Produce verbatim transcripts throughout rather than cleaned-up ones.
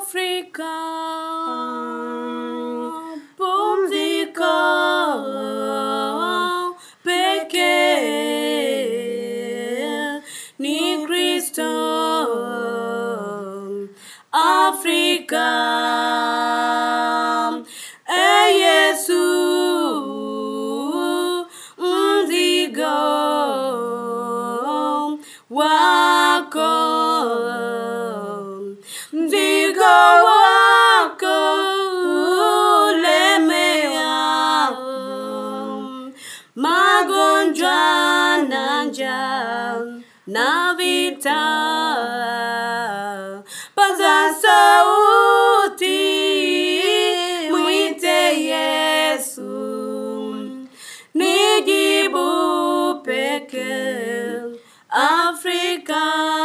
Afrika, pumziko pekee ni Kristo. Afrika, e Yesu, mzigo wako, mzigo wako ulemea, magonjwa na njaa na vita. Paza sauti, mwite Yesu, nijibu pekee Afrika.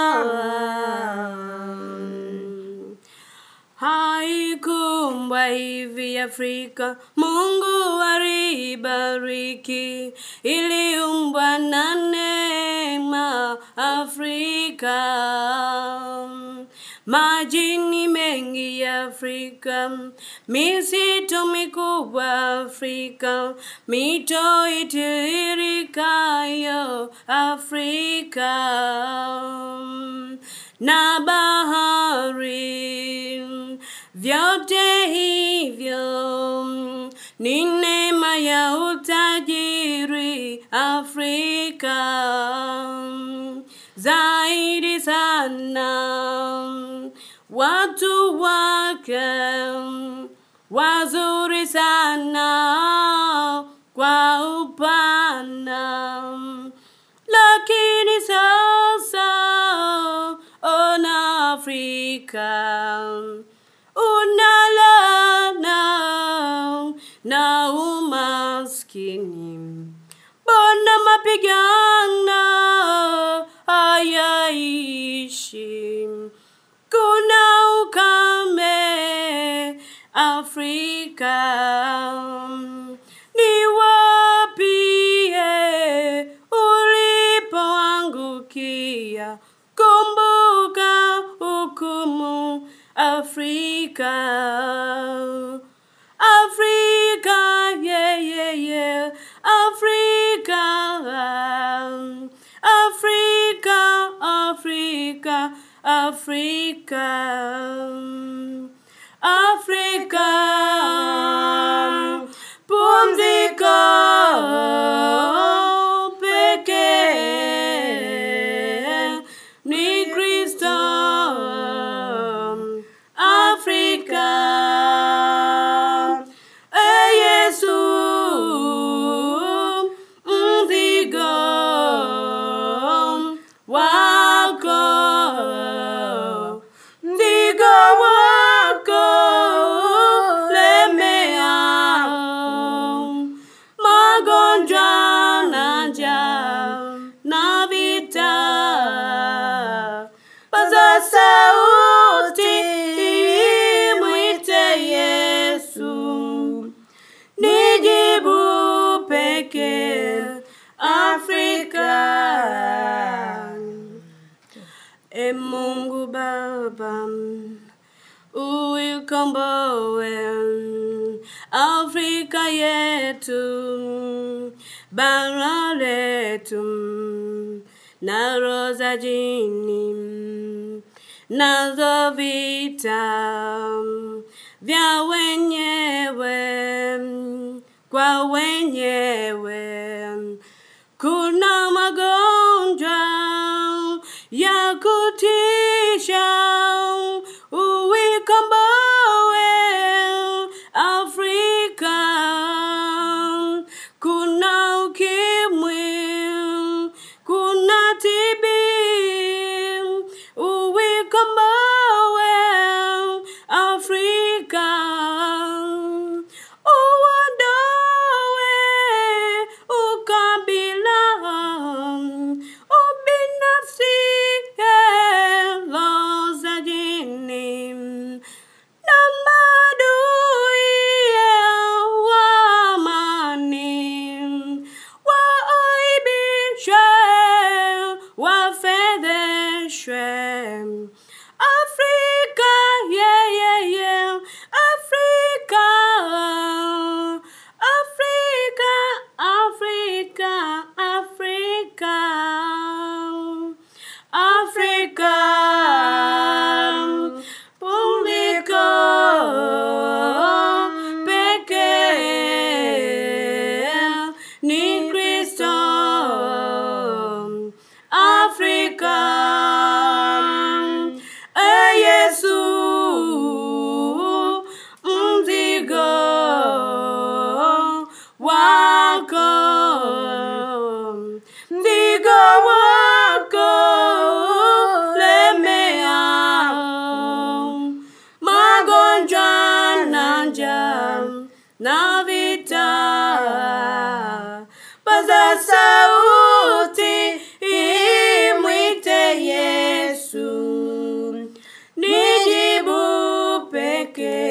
Haikumbwa hivi Afrika, Mungu alibariki, iliumbwa na neema Afrika. Majini mengi ya Afrika, misitu mikubwa Afrika, mito itiririkayo Afrika, na bahari, vyote hivyo ni neema ya utajiri Afrika. Zaidi sana watu wake wazuri sana kwa upana, lakini sasa ona Afrika unalana na umaskini. Bona mapigano hayaishi, kuna ukame Afrika. Ni wapi ulipoangukia? Kumbuka hukumu Afrika. Afrika, yeah, yeah, yeah. Afrika, Afrika, Afrika, Afrika, Afrika, pumziko pekee ni Kristo. Afrika, e Yesu, mzigo wako, mzigo wako lemea, magonjwa na njaa na vita. Paza sauti, mwite Yesu, nijibu pekee Afrika. E Mungu Baba, uikomboe Afrika yetu, bara letu, na roho za jini, nazo vita vya wenyewe kwa wenyewe. Kuna magonjwa ya kutisha, uikomboe Afrika. Kuna ukimwi, kuna T B, uikomboe Afrika. Uondoe ukabila, ubinafsi, roho za jini, na maadui wa amani, waaibishwe, wafedheshwe. Afrika Africa, yeah, yeah, yeah. Africa, Africa, Africa, Africa, Africa, público, pequeño, ni Cristo, Africa, eh, Jesús, mzigo wako, mzigo wako lemea, magonjwa na njaa na vita, paza sauti imwite Yesu, nijibu peke